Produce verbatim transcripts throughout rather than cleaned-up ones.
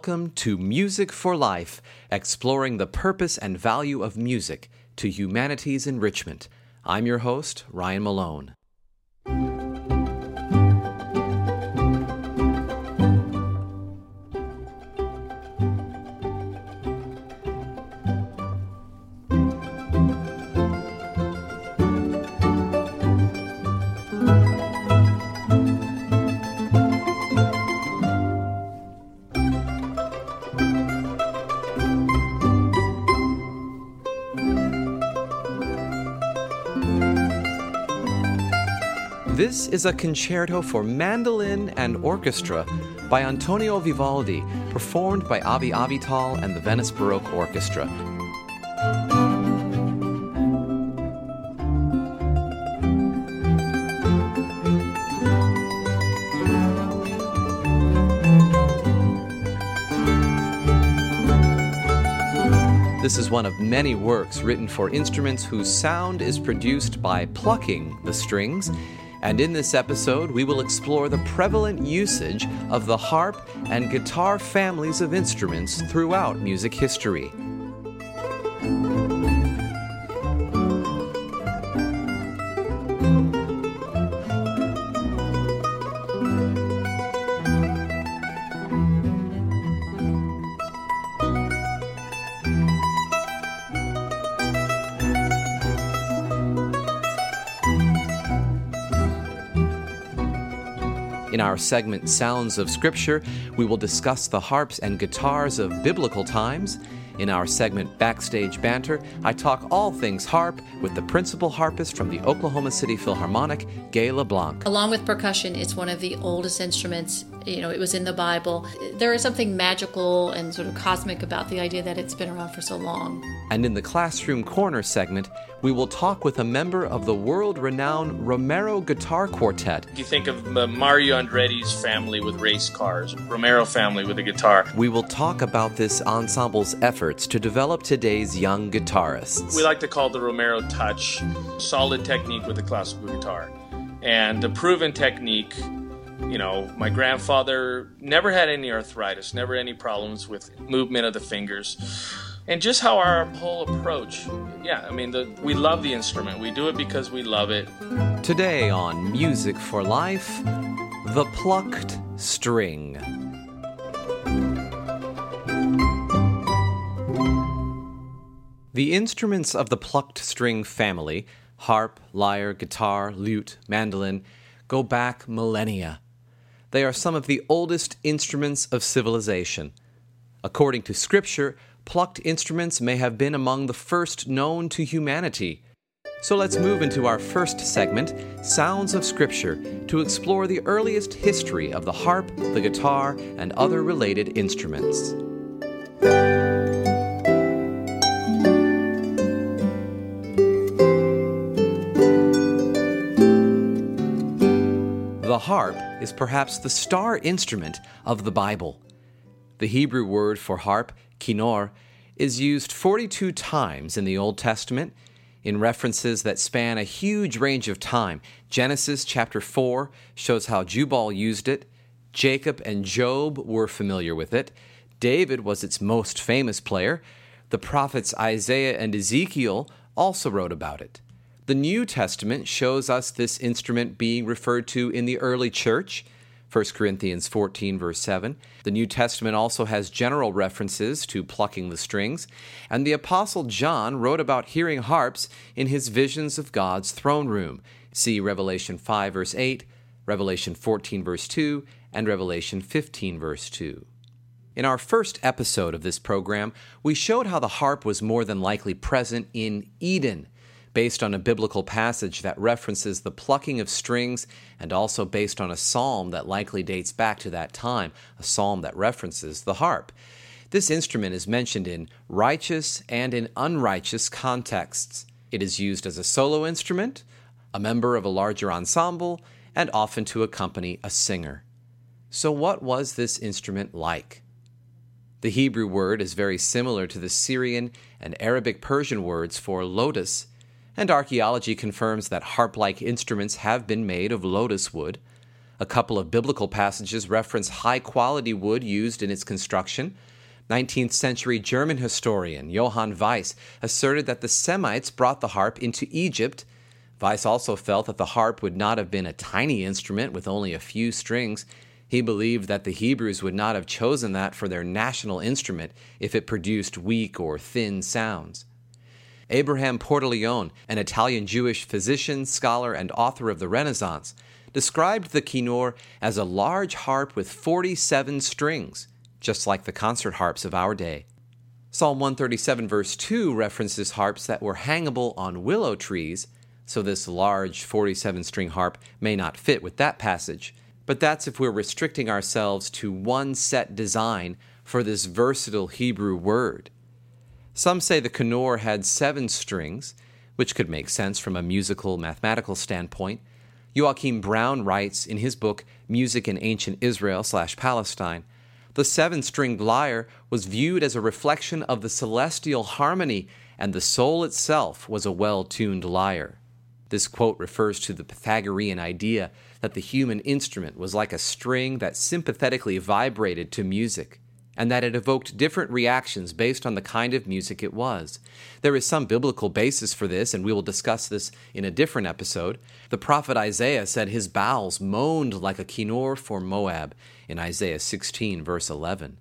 welcome to Music for Life, exploring the purpose and value of music to humanity's enrichment. I'm your host, Ryan Malone. This is a concerto for mandolin and orchestra by Antonio Vivaldi, performed by Avi Avital and the Venice Baroque Orchestra. This is one of many works written for instruments whose sound is produced by plucking the strings. And in this episode, we will explore the prevalent usage of the harp and guitar families of instruments throughout music history. In our segment Sounds of Scripture, we will discuss the harps and guitars of biblical times. In our segment Backstage Banter, I talk all things harp with the principal harpist from the Oklahoma City Philharmonic, Gay LeBlanc. Along with percussion, it's one of the oldest instruments. You know, it was in the Bible. There is something magical and sort of cosmic about the idea that it's been around for so long. And in the Classroom Corner segment, we will talk with a member of the world-renowned Romero Guitar Quartet. You think of uh, Mario Andretti's family with race cars, Romero family with a guitar. We will talk about this ensemble's efforts to develop today's young guitarists. We like to call the Romero touch solid technique with the classical guitar. And the proven technique, you know, my grandfather never had any arthritis, never any problems with movement of the fingers. And just how our whole approach, yeah, I mean, the, we love the instrument. We do it because we love it. Today on Music for Life, the plucked string. The instruments of the plucked string family, harp, lyre, guitar, lute, mandolin, go back millennia. They are some of the oldest instruments of civilization. According to Scripture, plucked instruments may have been among the first known to humanity. So let's move into our first segment, Sounds of Scripture, to explore the earliest history of the harp, the guitar, and other related instruments. The harp is perhaps the star instrument of the Bible. The Hebrew word for harp, kinor, is used forty-two times in the Old Testament in references that span a huge range of time. Genesis chapter four shows how Jubal used it. Jacob and Job were familiar with it. David was its most famous player. The prophets Isaiah and Ezekiel also wrote about it. The New Testament shows us this instrument being referred to in the early church, First Corinthians fourteen, verse seven. The New Testament also has general references to plucking the strings, and the Apostle John wrote about hearing harps in his visions of God's throne room. See Revelation five, verse eight, Revelation fourteen, verse two, and Revelation fifteen, verse two. In our first episode of this program, we showed how the harp was more than likely present in Eden, based on a biblical passage that references the plucking of strings and also based on a psalm that likely dates back to that time, a psalm that references the harp. This instrument is mentioned in righteous and in unrighteous contexts. It is used as a solo instrument, a member of a larger ensemble, and often to accompany a singer. So what was this instrument like? The Hebrew word is very similar to the Syrian and Arabic Persian words for lotus, and archaeology confirms that harp-like instruments have been made of lotus wood. A couple of biblical passages reference high-quality wood used in its construction. nineteenth century German historian Johann Weiss asserted that the Semites brought the harp into Egypt. Weiss also felt that the harp would not have been a tiny instrument with only a few strings. He believed that the Hebrews would not have chosen that for their national instrument if it produced weak or thin sounds. Abraham Portaleone, an Italian Jewish physician, scholar, and author of the Renaissance, described the kinnor as a large harp with forty-seven strings, just like the concert harps of our day. Psalm one thirty-seven verse two references harps that were hangable on willow trees, so this large forty-seven string harp may not fit with that passage, but that's if we're restricting ourselves to one set design for this versatile Hebrew word. Some say the kinnor had seven strings, which could make sense from a musical mathematical standpoint. Joachim Brown writes in his book Music in Ancient Israel slash Palestine, the seven-stringed lyre was viewed as a reflection of the celestial harmony, and the soul itself was a well-tuned lyre. This quote refers to the Pythagorean idea that the human instrument was like a string that sympathetically vibrated to music, and that it evoked different reactions based on the kind of music it was. There is some biblical basis for this, and we will discuss this in a different episode. The prophet Isaiah said his bowels moaned like a kinnor for Moab in Isaiah sixteen, verse eleven.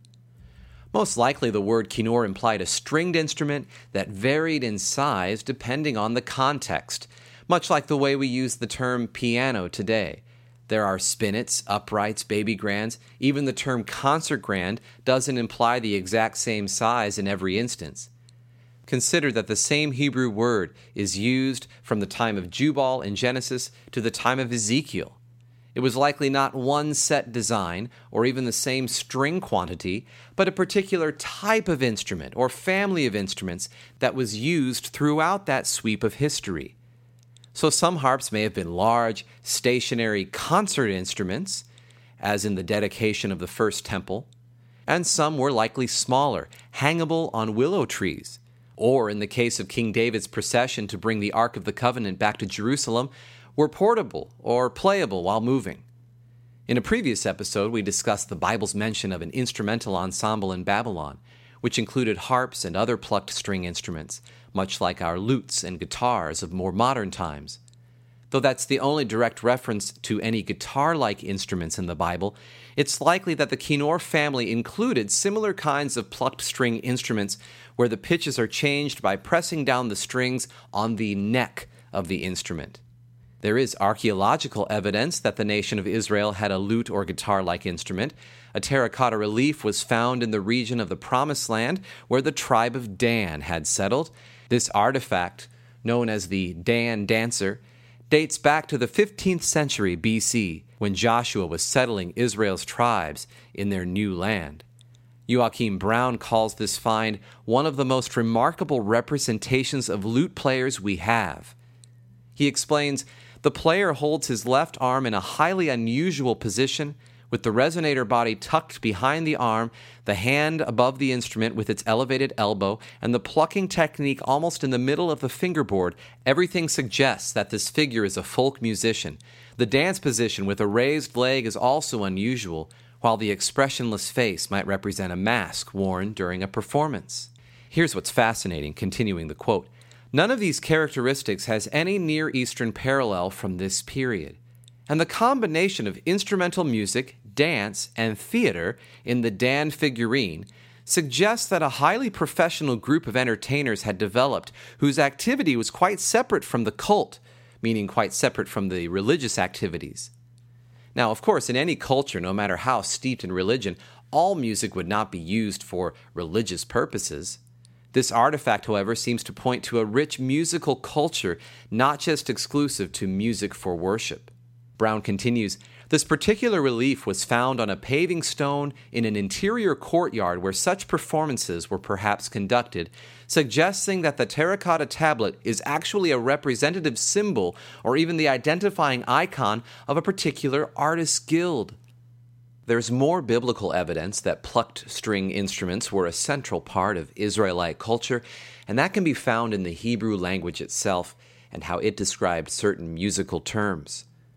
Most likely the word kinnor implied a stringed instrument that varied in size depending on the context, much like the way we use the term piano today. There are spinets, uprights, baby grands. Even the term concert grand doesn't imply the exact same size in every instance. Consider that the same Hebrew word is used from the time of Jubal in Genesis to the time of Ezekiel. It was likely not one set design or even the same string quantity, but a particular type of instrument or family of instruments that was used throughout that sweep of history. So some harps may have been large, stationary concert instruments, as in the dedication of the first temple, and some were likely smaller, hangable on willow trees, or in the case of King David's procession to bring the Ark of the Covenant back to Jerusalem, were portable or playable while moving. In a previous episode, we discussed the Bible's mention of an instrumental ensemble in Babylon, which included harps and other plucked string instruments, much like our lutes and guitars of more modern times. Though that's the only direct reference to any guitar-like instruments in the Bible, it's likely that the kinnor family included similar kinds of plucked string instruments where the pitches are changed by pressing down the strings on the neck of the instrument. There is archaeological evidence that the nation of Israel had a lute or guitar-like instrument. A terracotta relief was found in the region of the Promised Land where the tribe of Dan had settled. This artifact, known as the Dan Dancer, dates back to the fifteenth century B C, when Joshua was settling Israel's tribes in their new land. Joachim Brown calls this find one of the most remarkable representations of lute players we have. He explains, the player holds his left arm in a highly unusual position, with the resonator body tucked behind the arm, the hand above the instrument with its elevated elbow, and the plucking technique almost in the middle of the fingerboard. Everything suggests that this figure is a folk musician. The dance position with a raised leg is also unusual, while the expressionless face might represent a mask worn during a performance. Here's what's fascinating, continuing the quote. None of these characteristics has any Near Eastern parallel from this period. And the combination of instrumental music, dance, and theater in the Dan figurine suggests that a highly professional group of entertainers had developed whose activity was quite separate from the cult, meaning quite separate from the religious activities. Now, of course, in any culture, no matter how steeped in religion, all music would not be used for religious purposes. This artifact, however, seems to point to a rich musical culture, not just exclusive to music for worship. Brown continues, this particular relief was found on a paving stone in an interior courtyard where such performances were perhaps conducted, suggesting that the terracotta tablet is actually a representative symbol or even the identifying icon of a particular artist's guild. There's more biblical evidence that plucked string instruments were a central part of Israelite culture, and that can be found in the Hebrew language itself and how it described certain musical terms.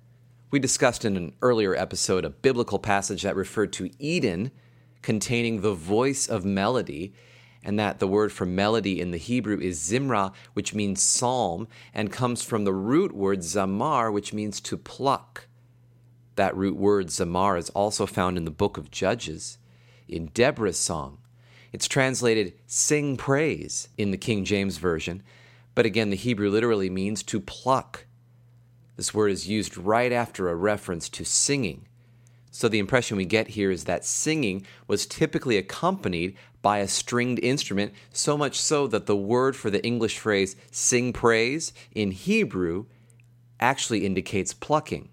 We discussed in an earlier episode a biblical passage that referred to Eden containing the voice of melody, and that the word for melody in the Hebrew is zimra, which means psalm, and comes from the root word zamar, which means to pluck. That root word zamar is also found in the book of Judges, in Deborah's song. It's translated sing praise in the King James Version, but again, the Hebrew literally means to pluck. This word is used right after a reference to singing. So the impression we get here is that singing was typically accompanied by a stringed instrument, so much so that the word for the English phrase sing praise in Hebrew actually indicates plucking.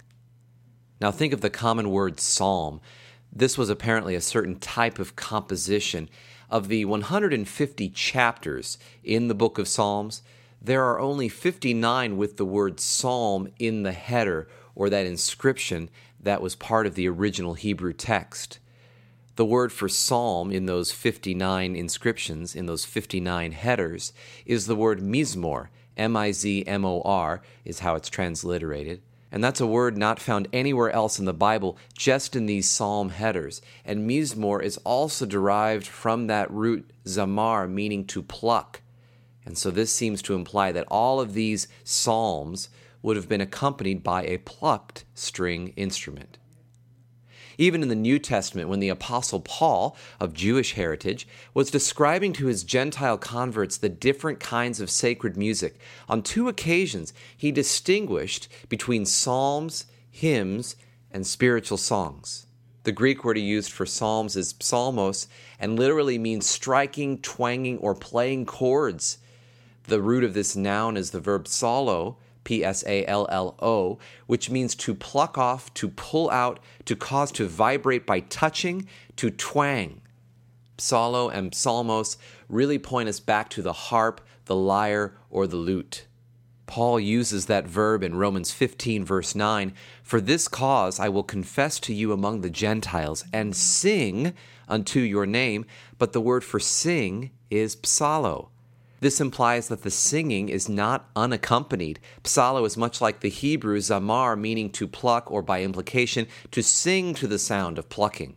Now think of the common word psalm. This was apparently a certain type of composition. Of the one hundred fifty chapters in the book of Psalms, there are only fifty-nine with the word psalm in the header, or that inscription that was part of the original Hebrew text. The word for psalm in those fifty-nine inscriptions, in those fifty-nine headers, is the word mizmor. M I Z M O R is how it's transliterated. And that's a word not found anywhere else in the Bible, just in these psalm headers. And mizmor is also derived from that root zamar, meaning to pluck. And so this seems to imply that all of these psalms would have been accompanied by a plucked string instrument. Even in the New Testament, when the Apostle Paul, of Jewish heritage, was describing to his Gentile converts the different kinds of sacred music, on two occasions he distinguished between psalms, hymns, and spiritual songs. The Greek word he used for psalms is psalmos, and literally means striking, twanging, or playing chords. The root of this noun is the verb psallo, P S A L L O, which means to pluck off, to pull out, to cause to vibrate by touching, to twang. Psallo and psalmos really point us back to the harp, the lyre, or the lute. Paul uses that verb in Romans fifteen, verse nine, "For this cause I will confess to you among the Gentiles, and sing unto your name," but the word for sing is psallo. This implies that the singing is not unaccompanied. Psallo is much like the Hebrew zamar, meaning to pluck, or by implication, to sing to the sound of plucking.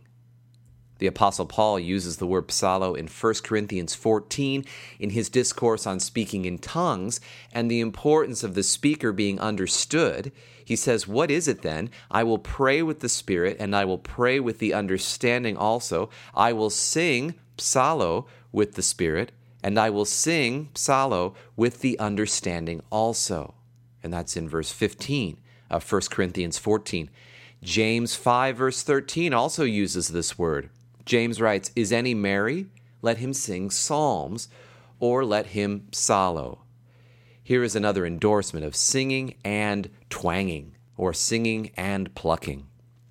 The Apostle Paul uses the word psallo in First Corinthians fourteen in his discourse on speaking in tongues and the importance of the speaker being understood. He says, "What is it then? I will pray with the Spirit, and I will pray with the understanding also. I will sing psallo with the Spirit, and I will sing psallo with the understanding also." And that's in verse fifteen of First Corinthians fourteen. James five, verse thirteen also uses this word. James writes, "Is any merry? Let him sing psalms, or let him psallo." Here is another endorsement of singing and twanging, or singing and plucking.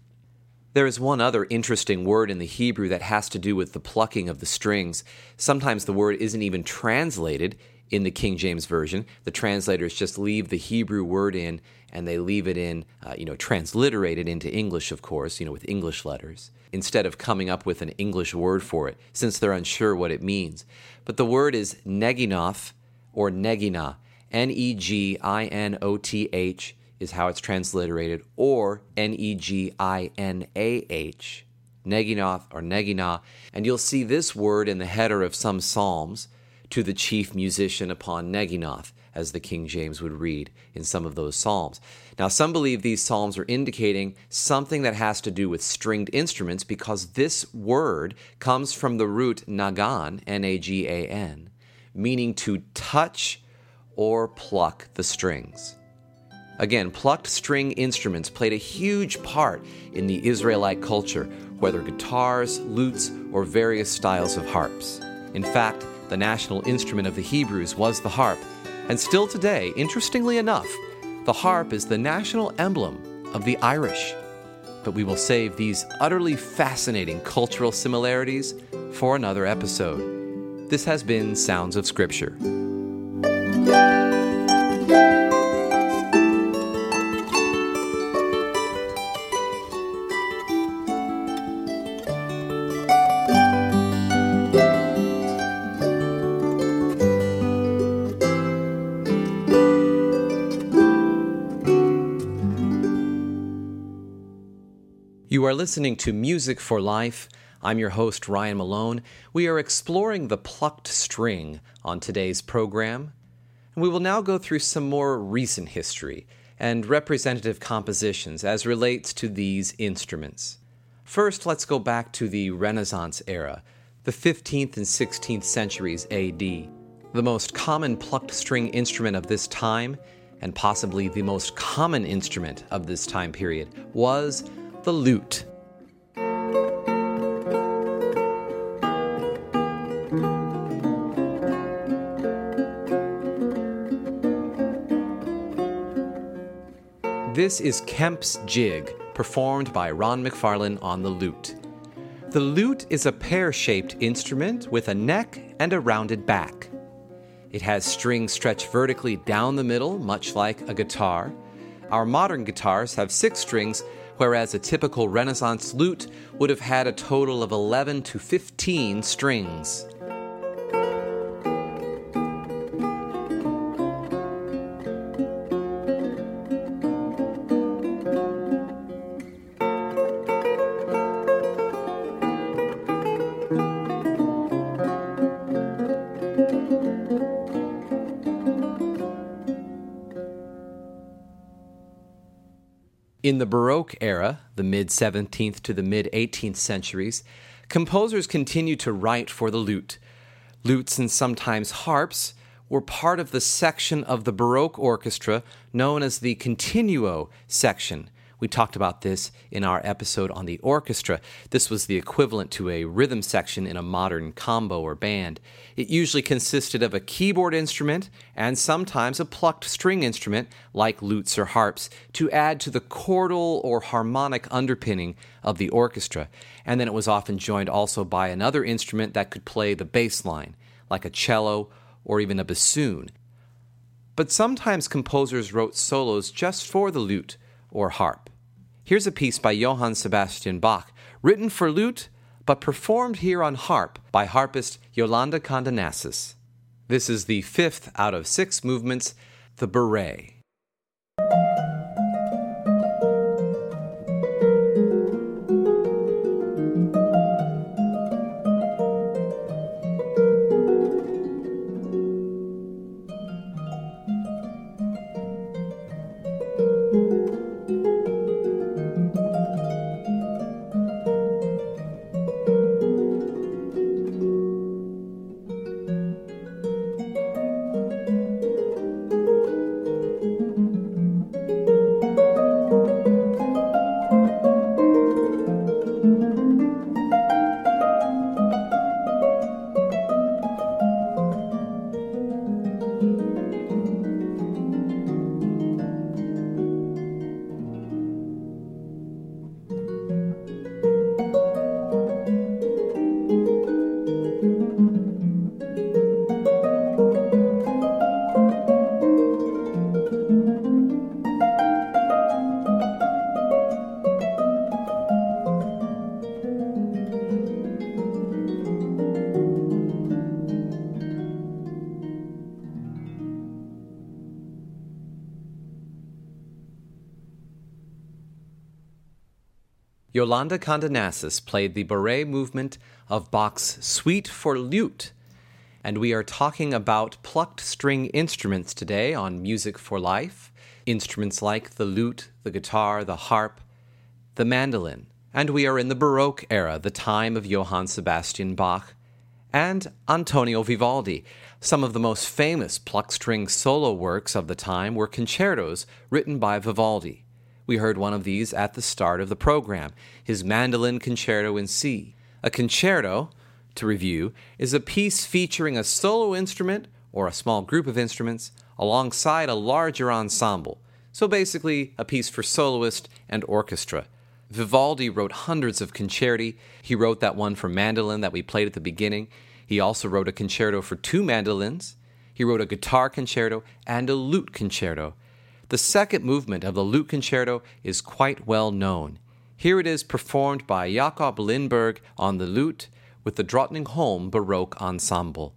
There is one other interesting word in the Hebrew that has to do with the plucking of the strings. Sometimes the word isn't even translated in the King James Version. The translators just leave the Hebrew word in, and they leave it in, uh, you know, transliterated into English, of course, you know, with English letters, instead of coming up with an English word for it, since they're unsure what it means. But the word is neginoth, or negina, N E G I N O T H, is how it's transliterated, or N E G I N A H, neginoth or negina, and you'll see this word in the header of some psalms, "to the chief musician upon neginoth," as the King James would read in some of those psalms. Now, some believe these psalms are indicating something that has to do with stringed instruments because this word comes from the root nagan, N A G A N, meaning to touch or pluck the strings. Again, plucked string instruments played a huge part in the Israelite culture, whether guitars, lutes, or various styles of harps. In fact, the national instrument of the Hebrews was the harp, and still today, interestingly enough, the harp is the national emblem of the Irish. But we will save these utterly fascinating cultural similarities for another episode. This has been Sounds of Scripture. You are listening to Music for Life. I'm your host, Ryan Malone. We are exploring the plucked string on today's program. And we will now go through some more recent history and representative compositions as relates to these instruments. First, let's go back to the Renaissance era, the fifteenth and sixteenth centuries A D. The most common plucked string instrument of this time, and possibly the most common instrument of this time period, was the lute. This is Kemp's Jig, performed by Ron McFarlane on the lute. The lute is a pear-shaped instrument with a neck and a rounded back. It has strings stretched vertically down the middle, much like a guitar. Our modern guitars have six strings, whereas a typical Renaissance lute would have had a total of eleven to fifteen strings. In the Baroque era, the mid-seventeenth to the mid-eighteenth centuries, composers continued to write for the lute. Lutes and sometimes harps were part of the section of the Baroque orchestra known as the continuo section. We talked about this in our episode on the orchestra. This was the equivalent to a rhythm section in a modern combo or band. It usually consisted of a keyboard instrument and sometimes a plucked string instrument like lutes or harps to add to the chordal or harmonic underpinning of the orchestra. And then it was often joined also by another instrument that could play the bass line, like a cello or even a bassoon. But sometimes composers wrote solos just for the lute or harp. Here's a piece by Johann Sebastian Bach, written for lute, but performed here on harp by harpist Yolanda Condenassus. This is the fifth out of six movements, the Bourrée. Yolanda Condenassus played the Bourrée movement of Bach's Suite for Lute, and we are talking about plucked string instruments today on Music for Life, instruments like the lute, the guitar, the harp, the mandolin, and we are in the Baroque era, the time of Johann Sebastian Bach and Antonio Vivaldi. Some of the most famous plucked string solo works of the time were concertos written by Vivaldi. We heard one of these at the start of the program, his Mandolin Concerto in C. A concerto, to review, is a piece featuring a solo instrument or a small group of instruments alongside a larger ensemble. So basically, a piece for soloist and orchestra. Vivaldi wrote hundreds of concerti. He wrote that one for mandolin that we played at the beginning. He also wrote a concerto for two mandolins. He wrote a guitar concerto and a lute concerto. The second movement of the lute concerto is quite well known. Here it is performed by Jakob Lindberg on the lute with the Drottningholm Baroque Ensemble.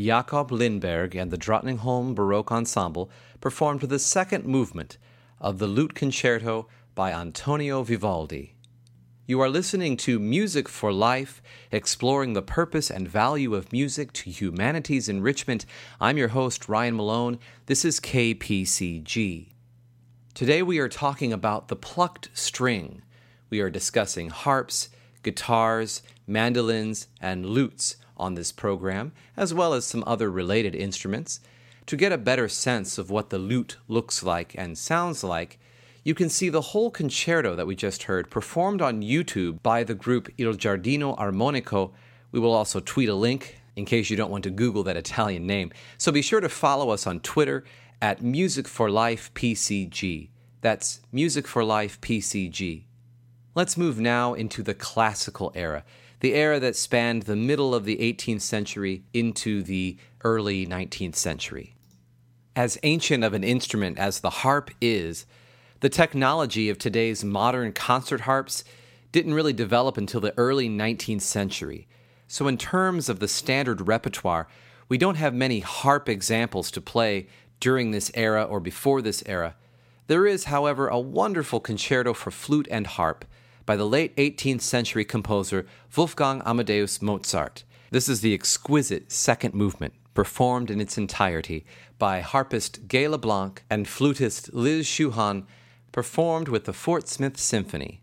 Jakob Lindberg and the Drottningholm Baroque Ensemble performed the second movement of the Lute Concerto by Antonio Vivaldi. You are listening to Music for Life, exploring the purpose and value of music to humanity's enrichment. I'm your host, Ryan Malone. This is K P C G. Today we are talking about the plucked string. We are discussing harps, guitars, mandolins, and lutes on this program, as well as some other related instruments. To get a better sense of what the lute looks like and sounds like, you can see the whole concerto that we just heard performed on YouTube by the group Il Giardino Armonico. We will also tweet a link in case you don't want to Google that Italian name. So be sure to follow us on Twitter at Music for Life P C G. That's Music for Life P C G. Let's move now into the classical era, the era that spanned the middle of the eighteenth century into the early nineteenth century. As ancient of an instrument as the harp is, the technology of today's modern concert harps didn't really develop until the early nineteenth century. So in terms of the standard repertoire, we don't have many harp examples to play during this era or before this era. There is, however, a wonderful concerto for flute and harp by the late eighteenth century composer Wolfgang Amadeus Mozart. This is the exquisite second movement, performed in its entirety by harpist Guy Leblanc and flutist Liz Schuhan, performed with the Fort Smith Symphony.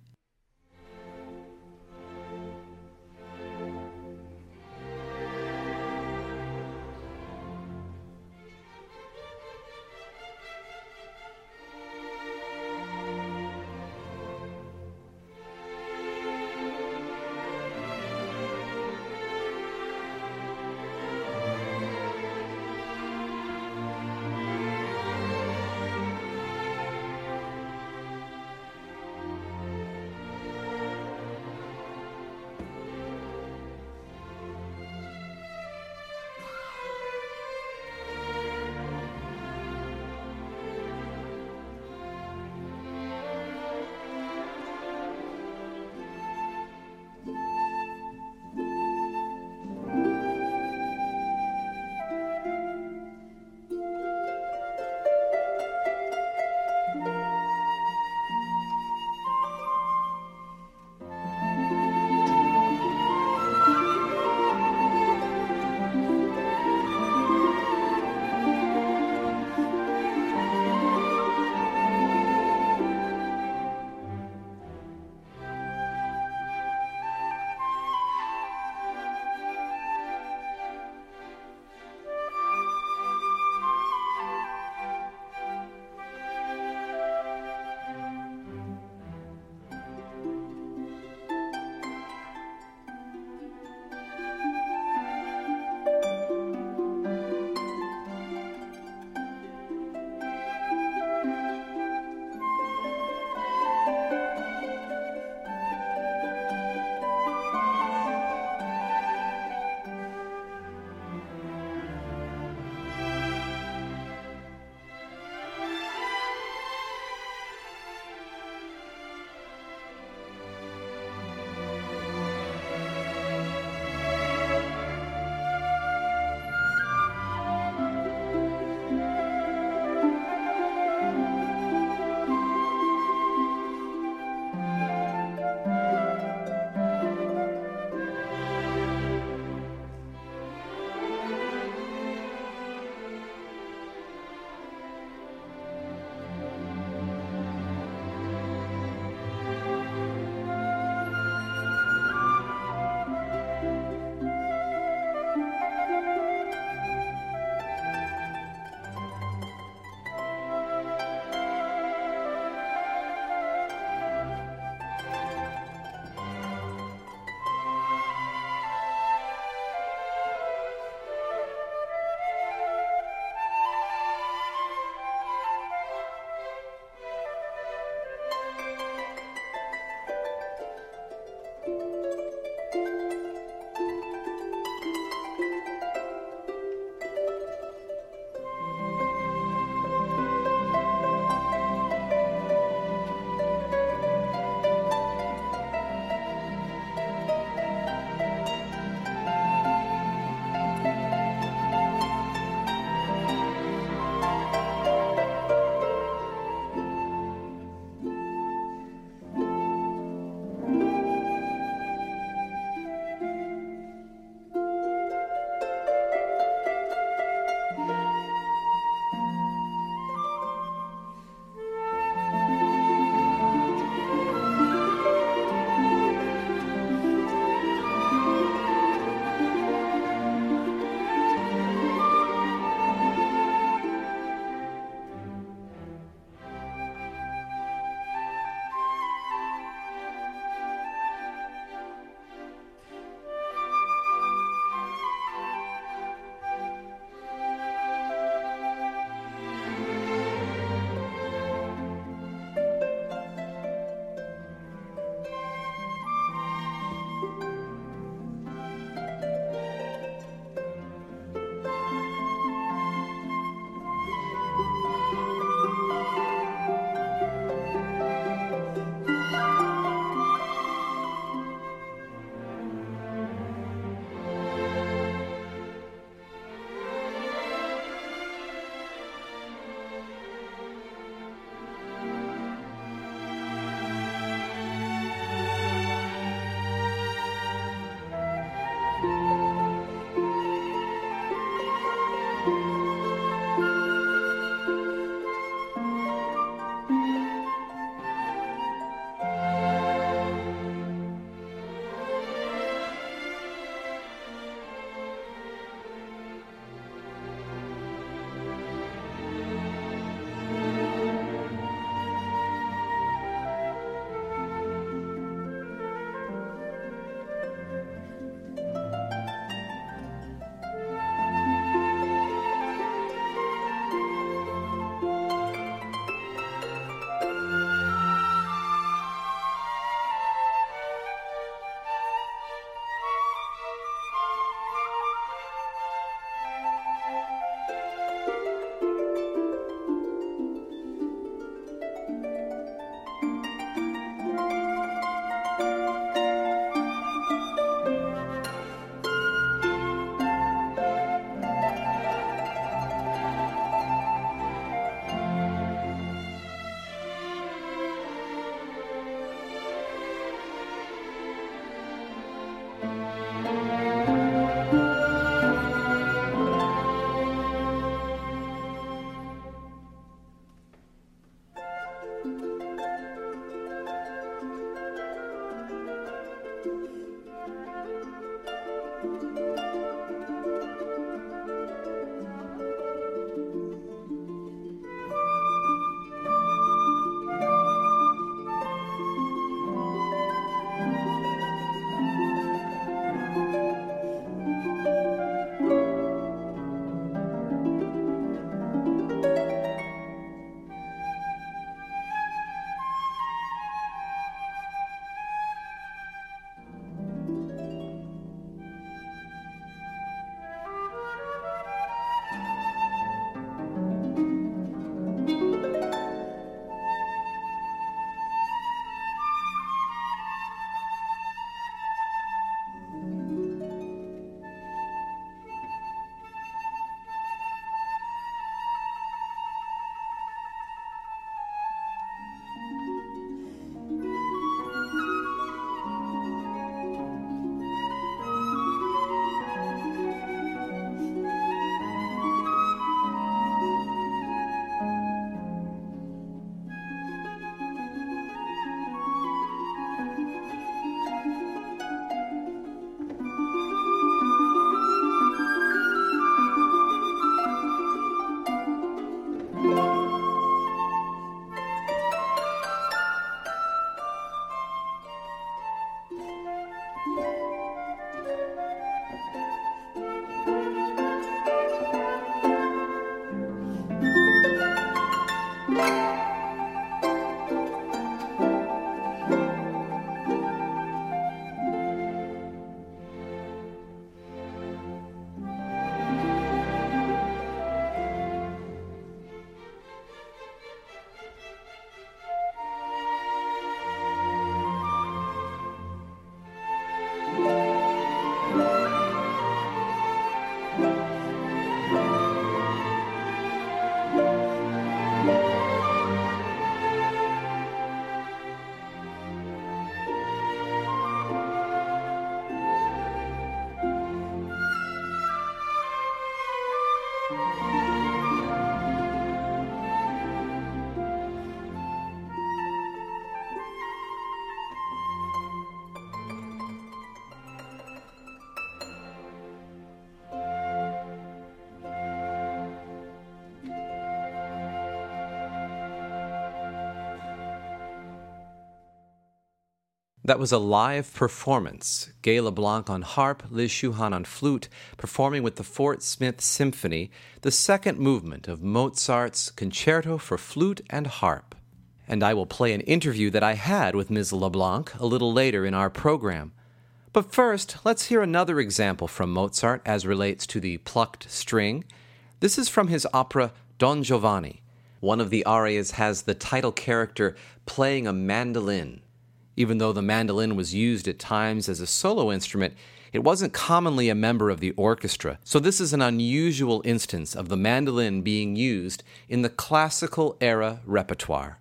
That was a live performance. Guy Leblanc on harp, Liz Shuhan on flute, performing with the Fort Smith Symphony, the second movement of Mozart's Concerto for Flute and Harp. And I will play an interview that I had with Miz Leblanc a little later in our program. But first, let's hear another example from Mozart as relates to the plucked string. This is from his opera Don Giovanni. One of the arias has the title character playing a mandolin. Even though the mandolin was used at times as a solo instrument, it wasn't commonly a member of the orchestra. So this is an unusual instance of the mandolin being used in the classical era repertoire.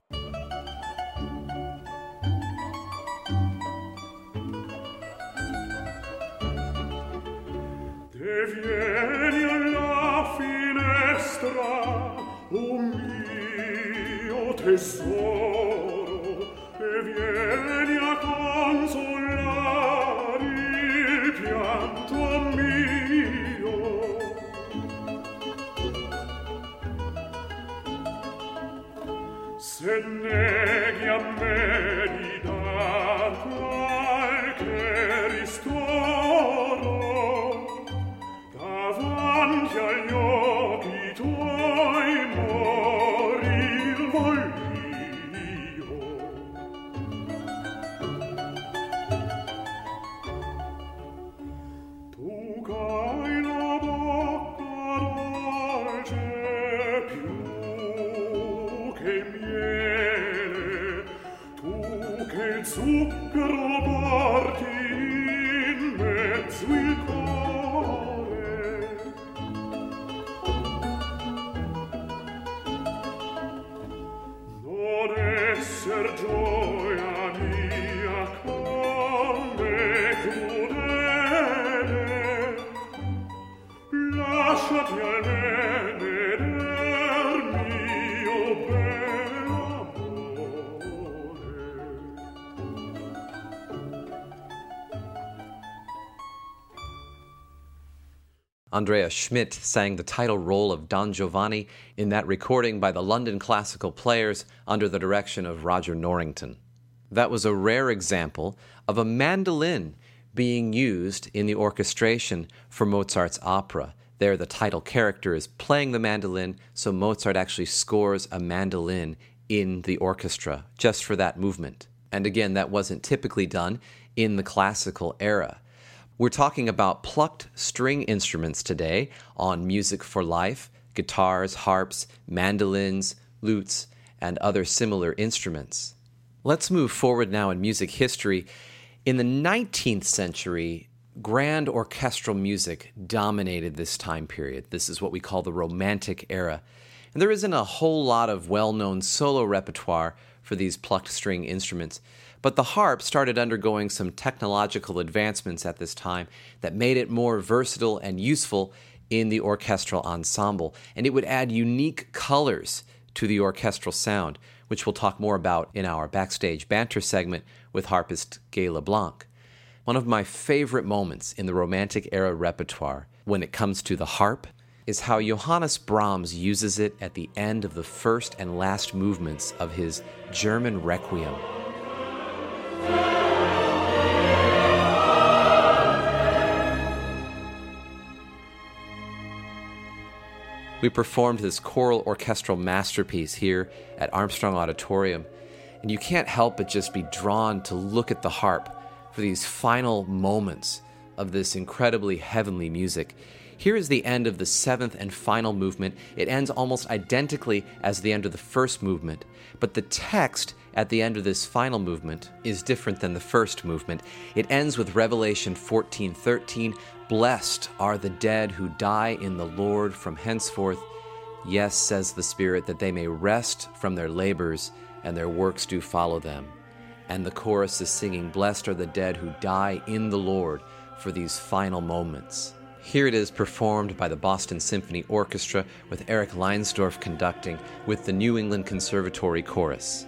Vieni alla finestra, o mio tesoro, e vieni a consolare il pianto mio. Se neghi a me di dar qualche ristoro, davanti agli occhi tuoi morir voglio. Tu c'hai la bocca dolce più che miele, tu che il zucchero porti in mezzo il cuore. Non esser gioia mia come crudele, lasciati almeno veder mio bel amore. Andrea Schmidt sang the title role of Don Giovanni in that recording by the London Classical Players under the direction of Roger Norrington. That was a rare example of a mandolin being used in the orchestration for Mozart's opera. There, the title character is playing the mandolin, so Mozart actually scores a mandolin in the orchestra just for that movement. And again, that wasn't typically done in the classical era. We're talking about plucked string instruments today on Music for Life, guitars, harps, mandolins, lutes, and other similar instruments. Let's move forward now in music history. In the nineteenth century, grand orchestral music dominated this time period. This is what we call the Romantic era. And there isn't a whole lot of well-known solo repertoire for these plucked string instruments. But the harp started undergoing some technological advancements at this time that made it more versatile and useful in the orchestral ensemble. And it would add unique colors to the orchestral sound, which we'll talk more about in our backstage banter segment with harpist Guy Leblanc. One of my favorite moments in the Romantic era repertoire when it comes to the harp is how Johannes Brahms uses it at the end of the first and last movements of his German Requiem. We performed this choral orchestral masterpiece here at Armstrong Auditorium, and you can't help but just be drawn to look at the harp for these final moments of this incredibly heavenly music. Here is the end of the seventh and final movement. It ends almost identically as the end of the first movement, but the text at the end of this final movement is different than the first movement. It ends with Revelation fourteen thirteen, "Blessed are the dead who die in the Lord from henceforth. Yes, says the Spirit, that they may rest from their labors, and their works do follow them." And the chorus is singing, "Blessed are the dead who die in the Lord," for these final moments. Here it is performed by the Boston Symphony Orchestra with Eric Leinsdorf conducting with the New England Conservatory Chorus.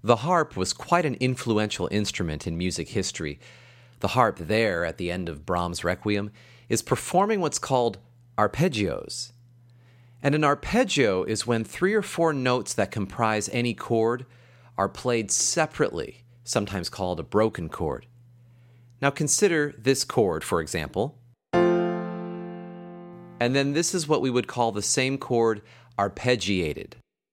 The harp was quite an influential instrument in music history. The harp there, at the end of Brahms' Requiem, is performing what's called arpeggios. And an arpeggio is when three or four notes that comprise any chord are played separately, sometimes called a broken chord. Now consider this chord, for example. And then this is what we would call the same chord arpeggiated.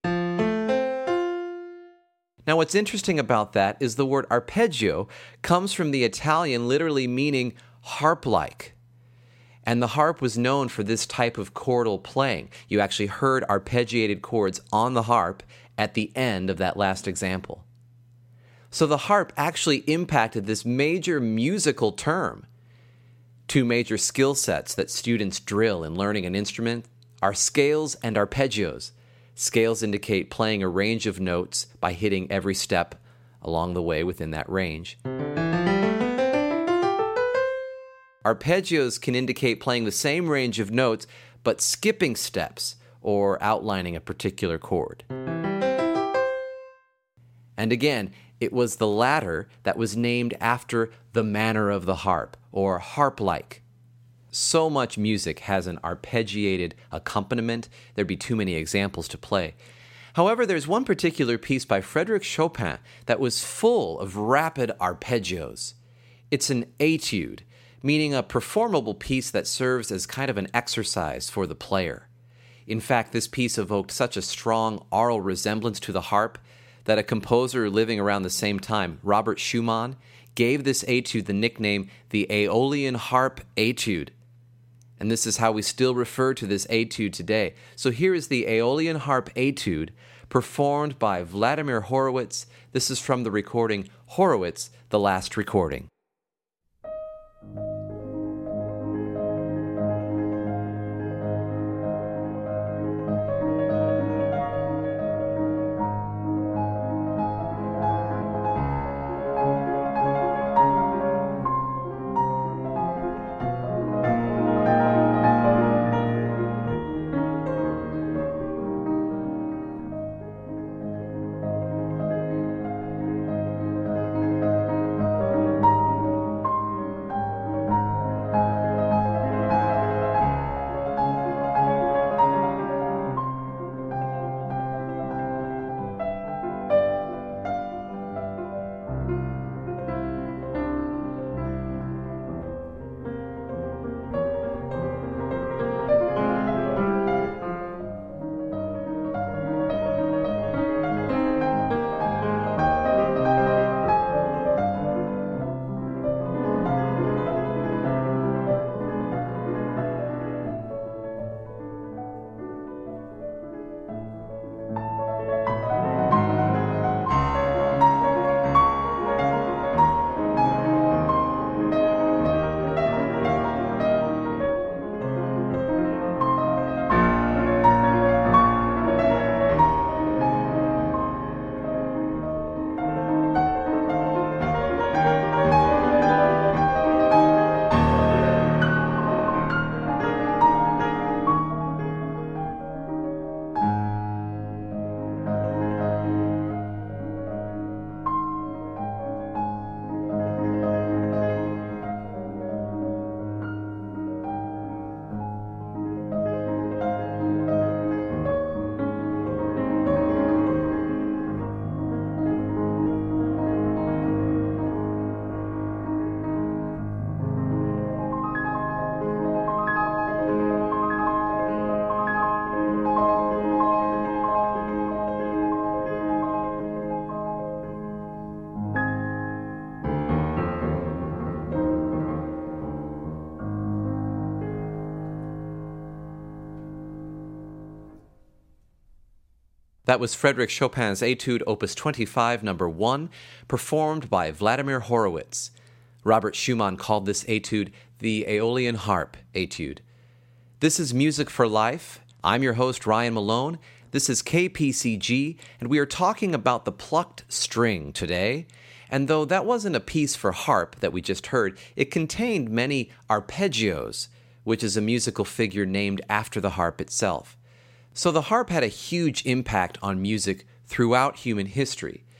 Now what's interesting about that is the word arpeggio comes from the Italian literally meaning harp-like. And the harp was known for this type of chordal playing. You actually heard arpeggiated chords on the harp at the end of that last example. So the harp actually impacted this major musical term. Two major skill sets that students drill in learning an instrument are scales and arpeggios. Scales indicate playing a range of notes by hitting every step along the way within that range. Arpeggios can indicate playing the same range of notes, but skipping steps or outlining a particular chord. And again, it was the latter that was named after the manner of the harp, or harp-like. So much music has an arpeggiated accompaniment, there'd be too many examples to play. However, there's one particular piece by Frédéric Chopin that was full of rapid arpeggios. It's an étude, meaning a performable piece that serves as kind of an exercise for the player. In fact, this piece evoked such a strong aural resemblance to the harp that a composer living around the same time, Robert Schumann, gave this étude the nickname the Aeolian Harp Étude. And this is how we still refer to this étude today. So here is the Aeolian Harp Étude, performed by Vladimir Horowitz. This is from the recording Horowitz, the Last Recording. That was Frédéric Chopin's Étude Opus twenty-five, number one, performed by Vladimir Horowitz. Robert Schumann called this étude the Aeolian Harp Étude. This is Music for Life. I'm your host, Ryan Malone. This is K P C G, and we are talking about the plucked string today. And though that wasn't a piece for harp that we just heard, it contained many arpeggios, which is a musical figure named after the harp itself. So the harp had a huge impact on music throughout human history.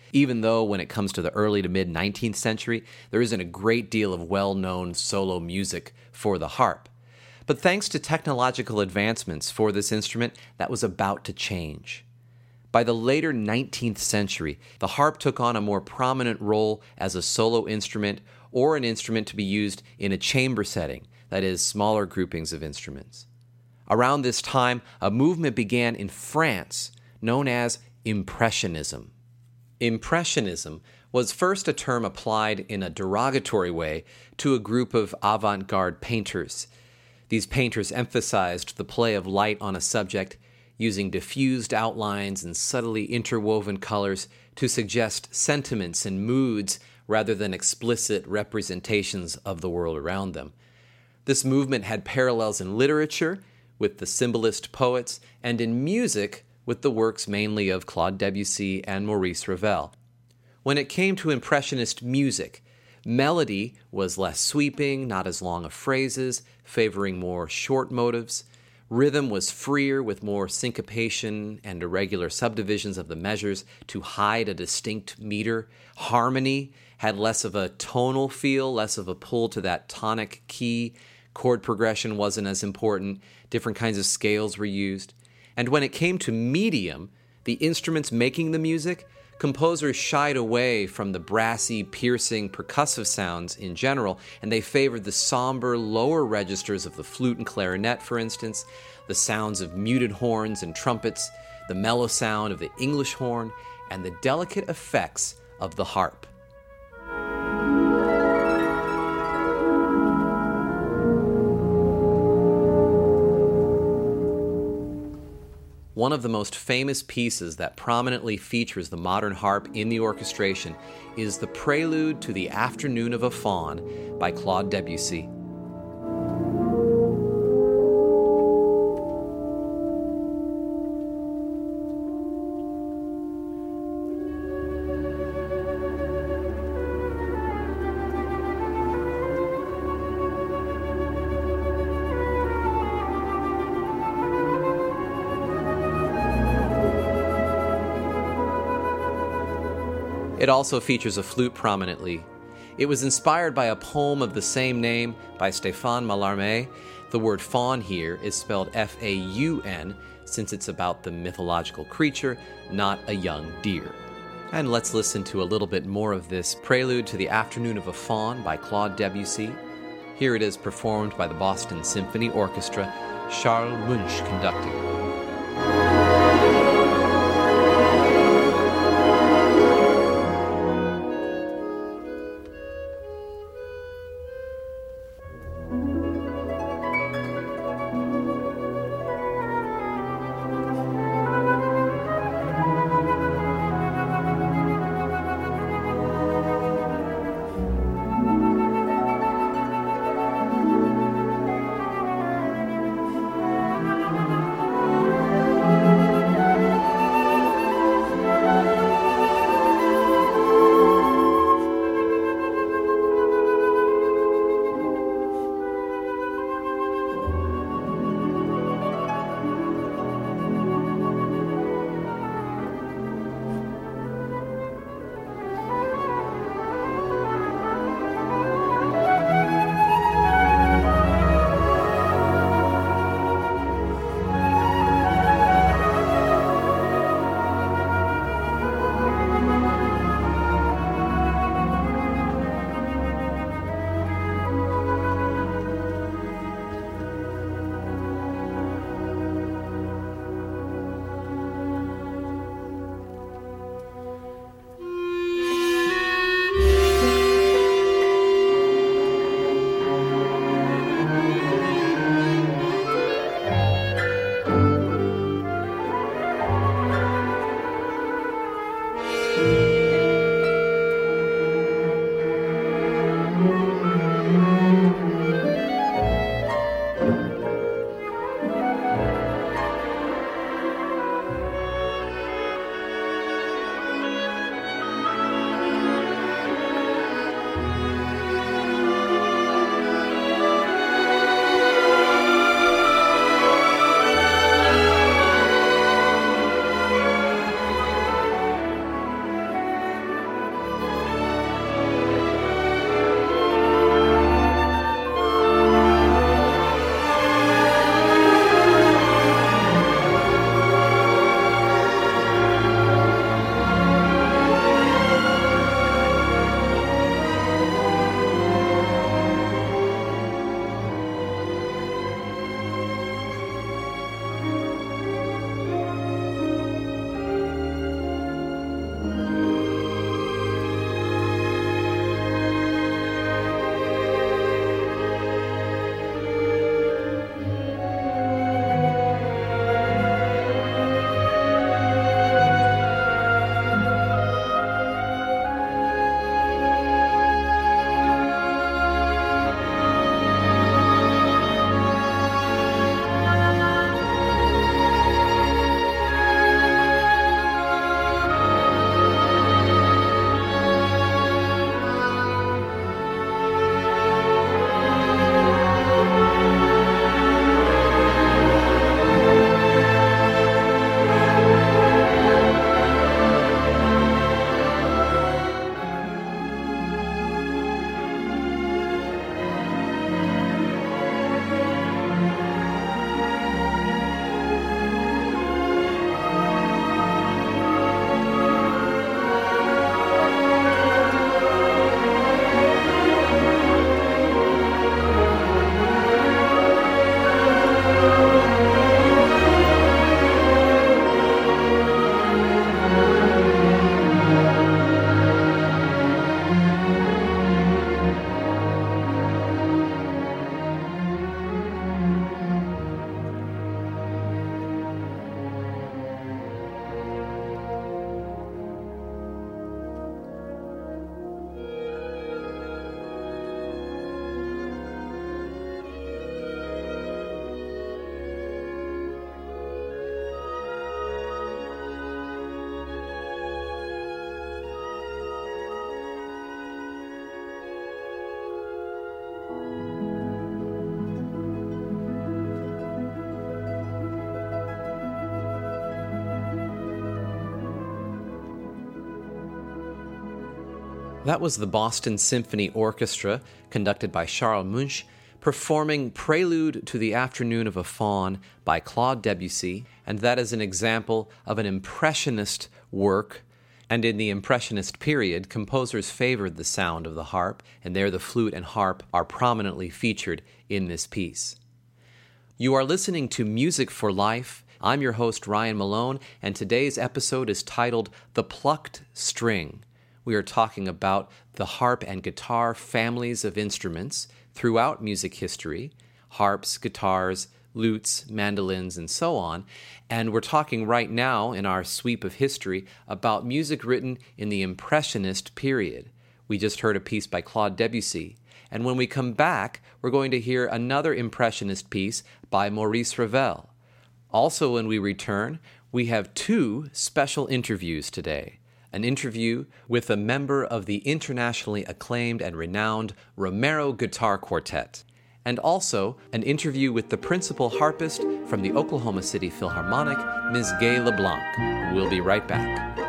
even though when it comes to the early to mid nineteenth century, there isn't a great deal of well-known solo music for the harp. But thanks to technological advancements for this instrument, that was about to change. By the later nineteenth century, the harp took on a more prominent role as a solo instrument or an instrument to be used in a chamber setting, that is, smaller groupings of instruments. Around this time, a movement began in France known as Impressionism. Impressionism was first a term applied in a derogatory way to a group of avant-garde painters. These painters emphasized the play of light on a subject, using diffused outlines and subtly interwoven colors to suggest sentiments and moods rather than explicit representations of the world around them. This movement had parallels in literature with the symbolist poets and in music with the works mainly of Claude Debussy and Maurice Ravel. When it came to Impressionist music, melody was less sweeping, not as long of phrases, favoring more short motives. Rhythm was freer with more syncopation and irregular subdivisions of the measures to hide a distinct meter. Harmony had less of a tonal feel, less of a pull to that tonic key. Chord progression wasn't as important. Different kinds of scales were used. And when it came to medium, the instruments making the music, composers shied away from the brassy, piercing, percussive sounds in general, and they favored the somber, lower registers of the flute and clarinet, for instance, the sounds of muted horns and trumpets, the mellow sound of the English horn, and the delicate effects of the harp. One of the most famous pieces that prominently features the modern harp in the orchestration is the Prelude to the Afternoon of a Faun by Claude Debussy. It also features a flute prominently. It was inspired by a poem of the same name by Stéphane Mallarmé. The word faun here is spelled F A U N, since it's about the mythological creature, not a young deer. And let's listen to a little bit more of this Prelude to the Afternoon of a Faun by Claude Debussy. Here it is performed by the Boston Symphony Orchestra, Charles Munch conducting. That was the Boston Symphony Orchestra, conducted by Charles Munch, performing Prelude to the Afternoon of a Faun by Claude Debussy, and that is an example of an Impressionist work. And in the Impressionist period, composers favored the sound of the harp, and there the flute and harp are prominently featured in this piece. You are listening to Music for Life. I'm your host, Ryan Malone, and today's episode is titled The Plucked String. We are talking about the harp and guitar families of instruments throughout music history, harps, guitars, lutes, mandolins, and so on. And we're talking right now in our sweep of history about music written in the Impressionist period. We just heard a piece by Claude Debussy. And when we come back, we're going to hear another Impressionist piece by Maurice Ravel. Also, when we return, we have two special interviews today. An interview with a member of the internationally acclaimed and renowned Romero Guitar Quartet, and also an interview with the principal harpist from the Oklahoma City Philharmonic, Miz Gay LeBlanc. We'll be right back.